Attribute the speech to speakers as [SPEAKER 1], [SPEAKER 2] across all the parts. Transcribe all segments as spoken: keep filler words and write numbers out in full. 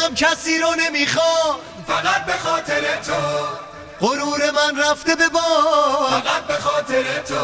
[SPEAKER 1] دلم کسی رو نمیخواد
[SPEAKER 2] فقط به خاطر تو.
[SPEAKER 1] غرور من رفته به باد
[SPEAKER 2] فقط به خاطر تو.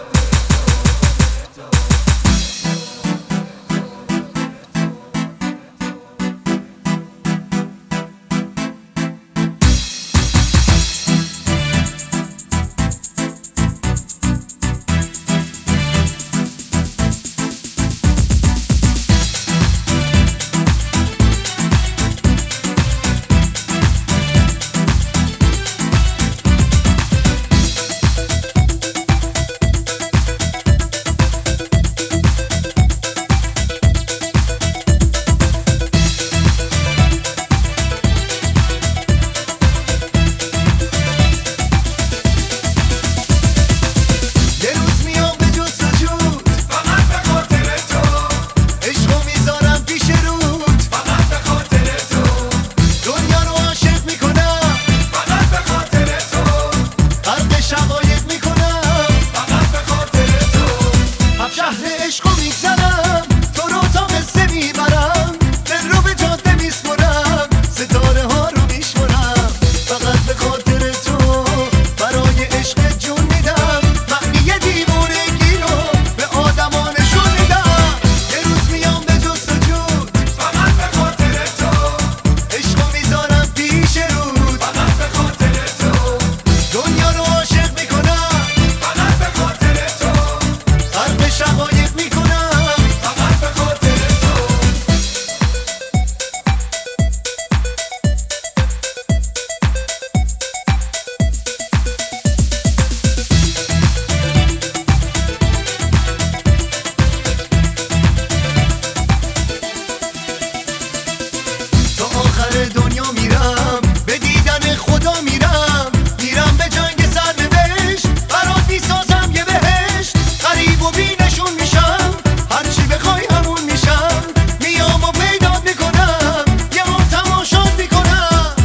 [SPEAKER 1] دنیا میرم به دیدن خدا میرم میرم به جنگ سرنوشت برات میسازم یه بهشت غریب و بینشون میشم هرچی بخوای همون میشم میام و پیدات میکنم یه هم تماشات میکنم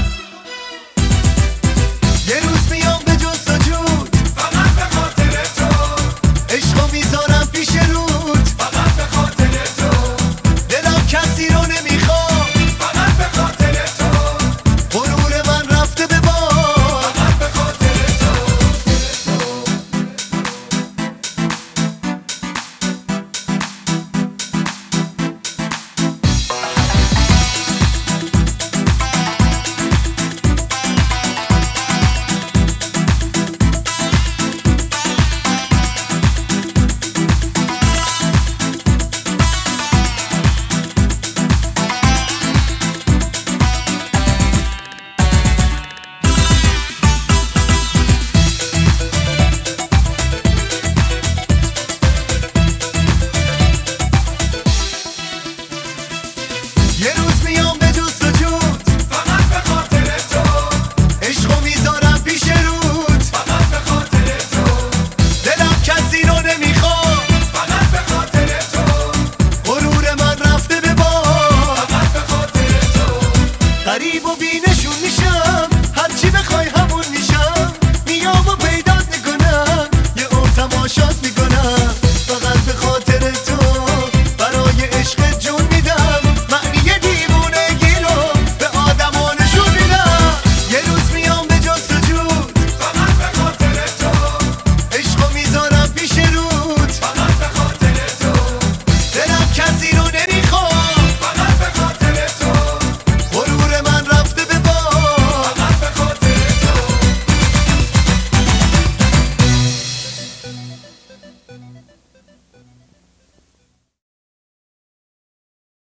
[SPEAKER 1] یه روز میام به جستجوت
[SPEAKER 2] فقط به خاطر تو.
[SPEAKER 1] عشقو میذارم پیش رود
[SPEAKER 2] فقط به خاطر تو.
[SPEAKER 1] دلم کسی رو نمیخواد
[SPEAKER 2] فقط به خاطر تو.
[SPEAKER 1] غرور من رفته به باد
[SPEAKER 2] فقط به خاطر تو.
[SPEAKER 1] یه روز میام به جستجوت
[SPEAKER 2] فقط به خاطر تو.
[SPEAKER 1] عشقو میذارم پیش رود
[SPEAKER 2] فقط به خاطر تو.
[SPEAKER 1] دلم کسی رو نمیخواد
[SPEAKER 2] فقط به خاطر تو.
[SPEAKER 1] غرور من رفته به باد
[SPEAKER 2] فقط به خاطر تو.
[SPEAKER 1] غریب و بینشون میشم